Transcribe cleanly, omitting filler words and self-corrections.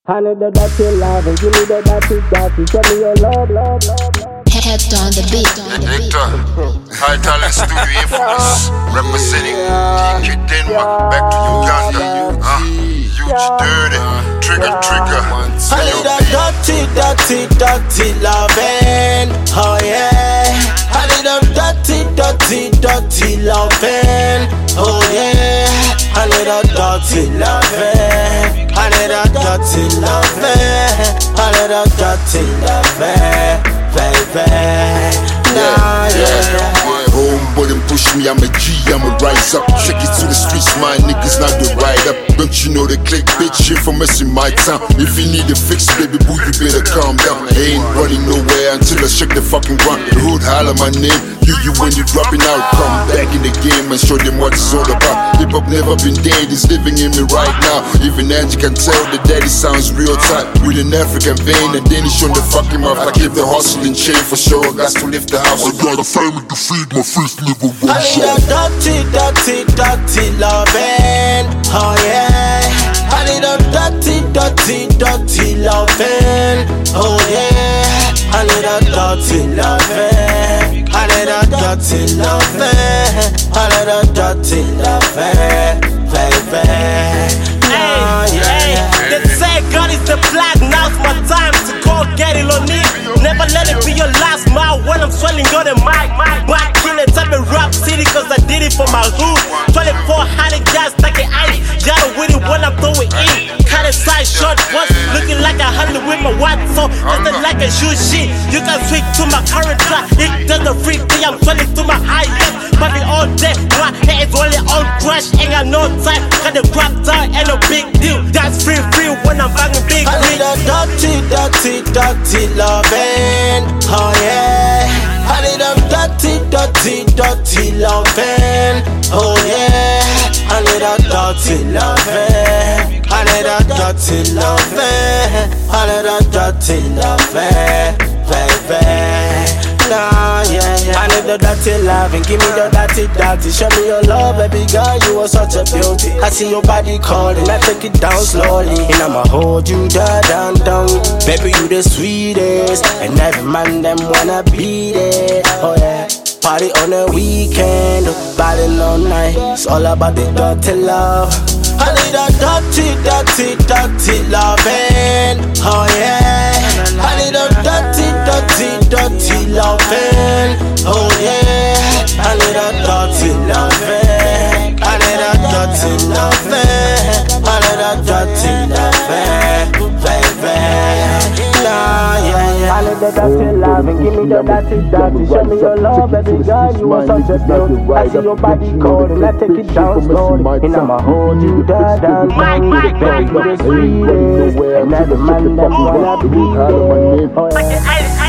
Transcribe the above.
I need the dirty love and give me the dirty. Show me your love. Head on the beat. Victor, High Talent Studio Infamous, representing DK Denmark, back to Uganda. Huge dirty, trigger. I need a dirty loving. Oh yeah. I need a dirty loving. Oh yeah. I need a dirty loving. I need a dirty loving. I need a dirty loving, baby. Nah, yeah. Homeboy, them push me, I'm a G, I'ma rise up. Check it to the streets, my niggas not the ride up. Don't you know the click, bitch, infamous in my town. If you need a fix, baby boo, you better calm down. I ain't running nowhere until I shake the fucking ground. The hood holler my name, you when you dropping out. Come back in the game and show them what it's all about. Hip hop never been dead, it's living in me right now. Even as you can tell, the daddy sounds real tight. With an African vein and then he's on the fucking mouth. I keep the hustle in chain for sure, got to lift the house. I got a family to feed, my first liver one shot. I need a dirty loving. Oh yeah. I need a dirty loving. Oh yeah. I need a dirty loving. I need a dirty loving. I need a dirty loving, baby. Hey, they say God is the black, now's my time to go get it on me. Never let it be your last mile when I'm swelling on the mic. Might kill it, type of rap city cause I did it for my hood. 2400 gas like an ice, got with it when I'm throwing in. Cut a side short once, looking like a hundred with my watch, so nothing like a shoe shit. You can switch to my current track, it doesn't freak me, I'm swelling to my high left. But be all day, my head is only on crash, ain't got no time. Got the crap down, ain't no big deal. That's free when I'm banging big. I need a dirty loving. Oh yeah. I need a dirty loving. Oh yeah. I need a dirty loving. I need a dirty loving. I need a dirty loving, baby. Nah, yeah. I need the dirty loving, give me the dirty. Show me your love, baby girl, you are such a beauty. I see your body calling, I take it down slowly, and I'ma hold you down. Baby, you the sweetest, and every man them wanna beat it. Oh yeah. Party on the weekend, party all night. It's all about the dirty love. I need a dirty loving. Oh yeah. I need a dirty loving. Oh yeah. I need a dirty loving. I need a dirty loving. I need a dirty loving, baby. Nah, yeah. I need the dirty love and give me the dirty. Show me your love, baby girl, you are such a beauty. I see your body cold and I take it down slowly, and I'ma hold you down. Baby, you're the sweetest, and every man that wanna be there. Oh, yeah.